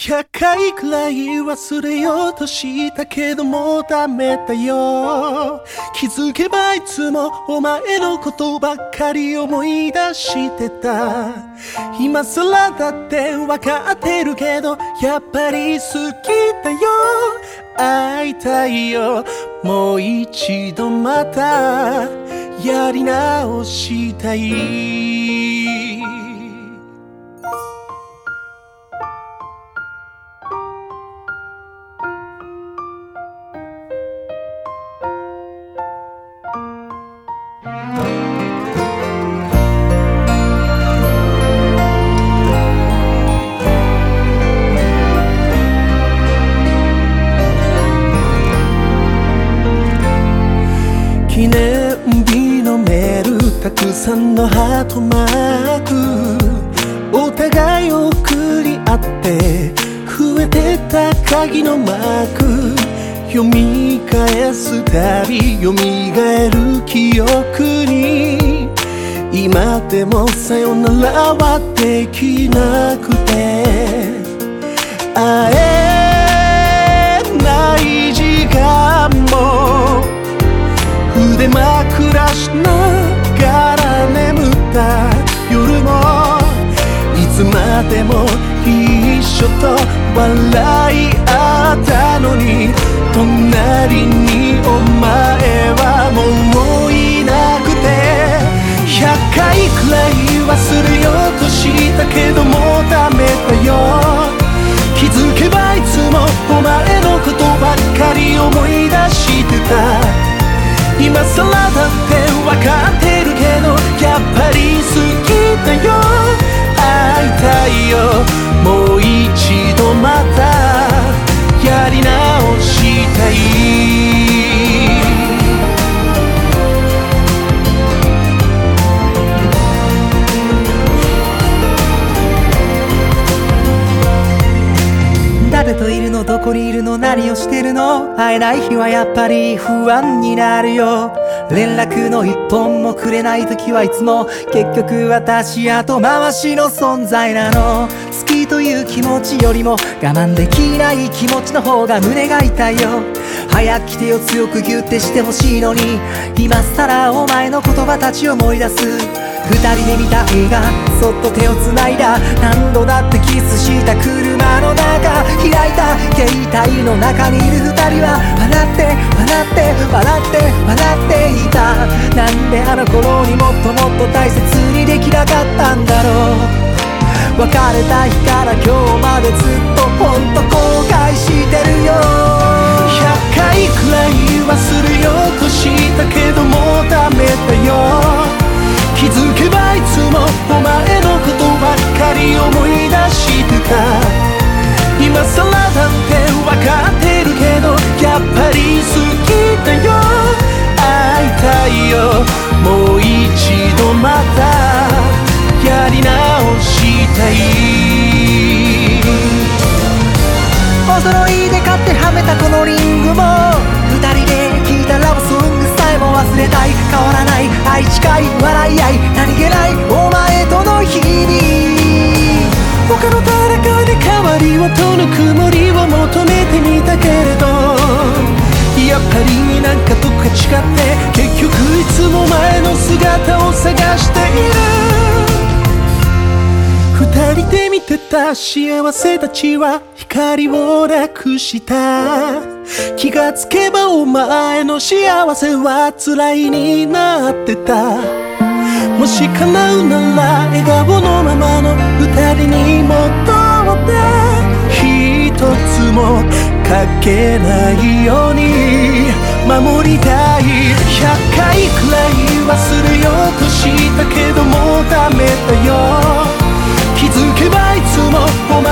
100回くらい忘れようとしたけどもうダメだよ。気づけばいつもお前のことばっかり思い出してた。今更だってわかってるけどやっぱり好きだよ。会いたいよもう一度またやり直したい。記念日のメールたくさんのハートマークお互い送り合って増えてた鍵のマーク読み返すたび蘇る記憶に今でもさよならはできなくて会えない時間も腕枕しながら眠った夜もいつまでも一緒と笑い合ったのに隣にお前はもういなくて100回くらい忘れようとしたけどもうダメだよ。気づけばいつもお前のことばっかり思い出してた。今更だってわかってるけどやっぱり好きだよ。会いたいよもう一度またやり直したい。 誰といるのどこにいるの何をしてるの会えない日はやっぱり不安になるよ。連絡の一本もくれない時はいつも結局私後回しの存在なの。好きという気持ちよりも我慢できない気持ちの方が胸が痛いよ。早く来てよ強くギュッてしてほしいのに今更お前の言葉たちを思い出す。二人で見た映画そっと手をつないだ何度だってキスした車の中開いた携帯の中にいる二人は笑って笑って笑って笑っていた。なんであの頃にもっともっと大切にできなかったんだろう。別れた日から今日までずっとほんと後悔してるよ。 100回くらい忘れようとしたけどもうダメだよ。気づけばいつもお前のことばっかり思い出してた。今更だってわかってるけどやっぱり好きだよ。会いたいよもう一度またやり直したい。 お揃いで買ってはめたこのリングも二人で聴いたラブソングさえも忘れたい。変わらない愛近い笑い合い何気ないお前との日々他の誰かで代わりをとぬくもりを求めてみたけれどやっぱりなんかどっか違って結局いつも前の姿を探している。二人で見てた幸せたちは光をなくした。気がつけばお前の幸せは辛いになってた。もし叶うなら笑顔のままの二人に戻って一つもかけないように守りたい。100回くらい忘れようとしたけどもうダメだよ。気づけばいつもお